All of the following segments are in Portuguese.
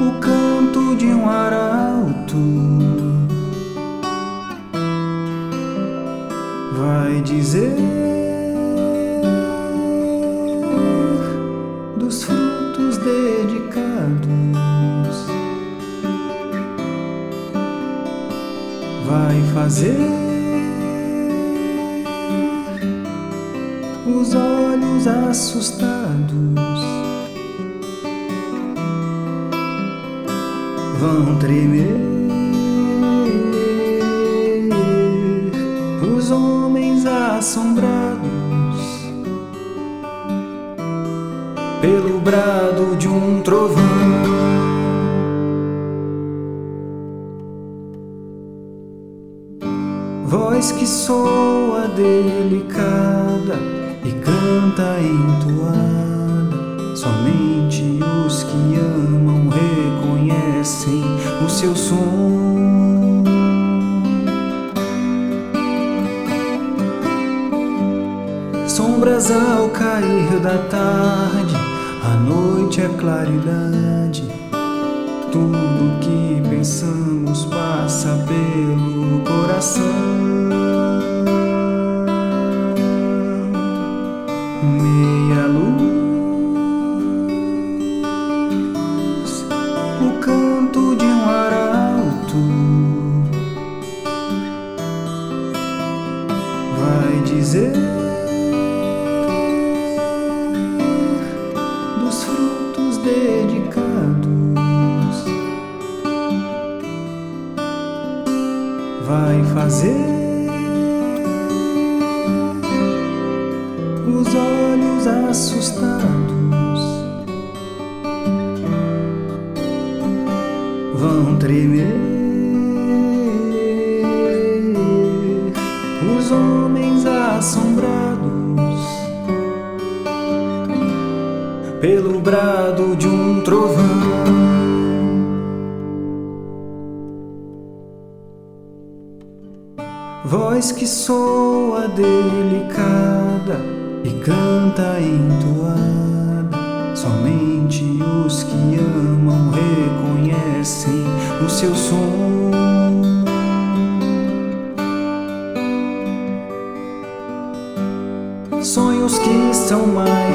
o canto de um arauto vai dizer dos frutos dedicados, vai fazer os olhos assustados vão tremer, os homens assombrados pelo brado de um trovão. Voz que soa delicada e canta entoada, somente os que amam reconhecem o seu som. Sombras ao cair da tarde, a noite é claridade. Tudo que pensamos passa pelo coração. Meia luz, o canto de um arauto vai dizer dos frutos dedicados, vai fazer os olhos assustados vão tremer, os homens assombrados pelo brado de um trovão. Voz que soa delicada e canta entoada, somente os que amam reconhecem o seu som. Sonhos que são mais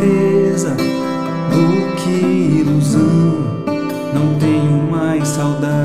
certeza do que ilusão, não tenho mais saudade